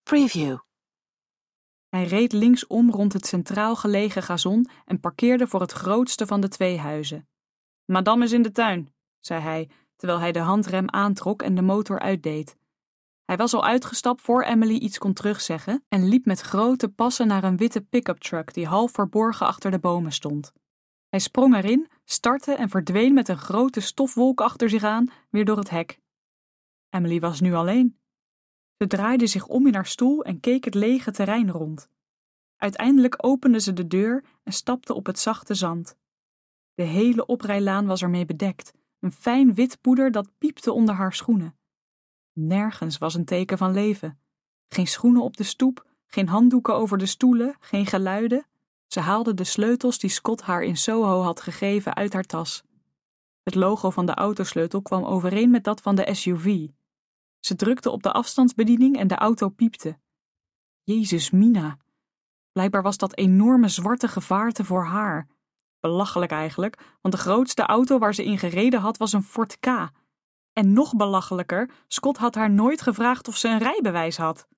Preview. Hij reed linksom rond het centraal gelegen gazon en parkeerde voor het grootste van de 2 huizen. Madame is in de tuin, zei hij, terwijl hij de handrem aantrok en de motor uitdeed. Hij was al uitgestapt voor Emily iets kon terugzeggen en liep met grote passen naar een witte pick-up truck die half verborgen achter de bomen stond. Hij sprong erin, startte en verdween met een grote stofwolk achter zich aan weer door het hek. Emily was nu alleen. Ze draaide zich om in haar stoel en keek het lege terrein rond. Uiteindelijk opende ze de deur en stapte op het zachte zand. De hele oprijlaan was ermee bedekt, een fijn wit poeder dat piepte onder haar schoenen. Nergens was een teken van leven. Geen schoenen op de stoep, geen handdoeken over de stoelen, geen geluiden. Ze haalde de sleutels die Scott haar in Soho had gegeven uit haar tas. Het logo van de autosleutel kwam overeen met dat van de SUV. Ze drukte op de afstandsbediening en de auto piepte. Jezus, Mina. Blijkbaar was dat enorme zwarte gevaarte voor haar. Belachelijk eigenlijk, want de grootste auto waar ze in gereden had was een Ford Ka. En nog belachelijker, Scott had haar nooit gevraagd of ze een rijbewijs had.